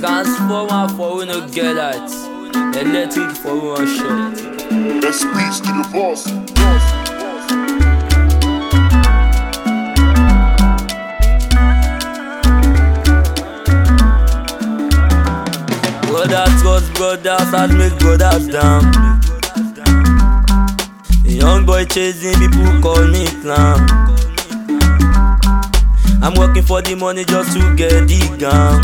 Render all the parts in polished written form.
Transformer for we no get that. Electric for we one shot. Let's speak to the boss. Brothers trust brothers and make brothers down. A young boy chasing people call me clown. I'm working for the money just to get the gun.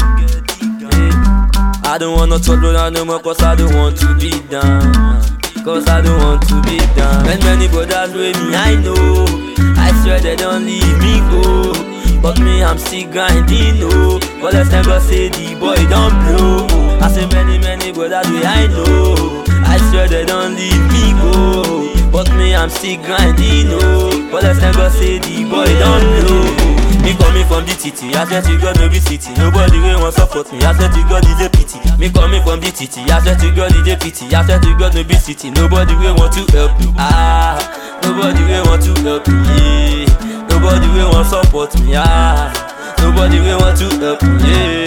I don't want no trouble no more cause I don't want to be down. Cause I don't want to be down. And many brothers with me I know, I swear they don't leave me go. But me I'm still grinding no. But let's never say the boy don't blow. I say many brothers with I know, I swear they don't leave me go. But me I'm still grinding no. But let's never say the boy don't blow. Me coming from the TT, I swear to God no be city. Nobody will want support me, I swear to God is a pity. Me coming from the TT, I swear to God is a pity. I swear to God no be city. Nobody will want to help me. Nobody will want to help me. Nobody will want support me. Nobody will want to help me.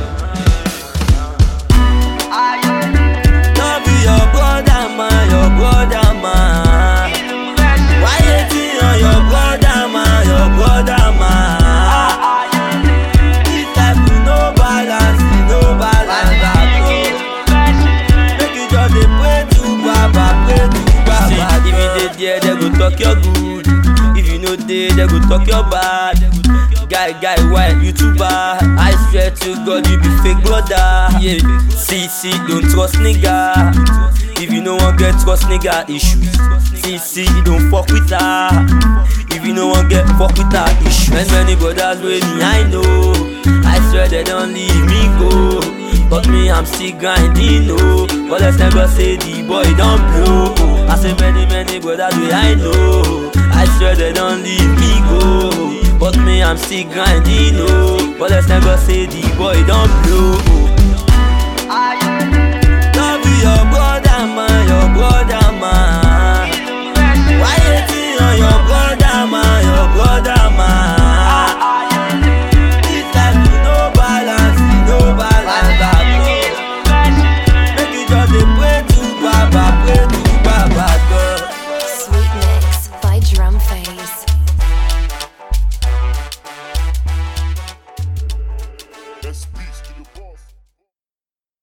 Don't be your brother man, your brother man. Why you think on your brother man, your brother man? This type of no balance at all. Make you just dey pray to Baba, pray to Baba. See, if you dey there, they go talk your good. If you no dey, they go talk your bad. Guy, why you too bad? I swear to God you be fake brother. Yeah, see, don't trust nigga. If you no one get trust nigga issues, see, you don't fuck with her. If you no one get fuck with her issues. And many brothers with me I know, I swear they don't leave me go. But me I'm still grinding no. But let's never say the boy don't blow. I say many brothers with I know, I swear they don't leave me go. But me I'm still grinding no. But let's never say the boy don't blow. Don't be your brother man, your brother man. Why you think on your